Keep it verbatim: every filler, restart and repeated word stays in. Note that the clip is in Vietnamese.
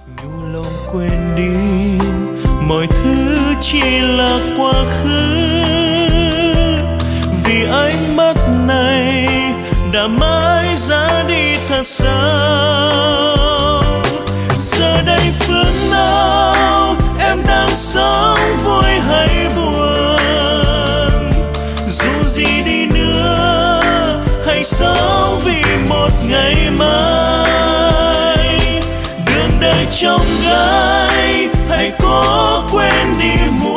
nhủ lòng quên đi mọi thứ chỉ là quá khứ, vì ánh mắt này đã mãi ra đi thật sao. Giờ đây phương nào em đang sống vui hay buồn, dù gì đi nữa hãy sống vì một ngày mai. Đường đời trong gai hãy cố quên đi muộn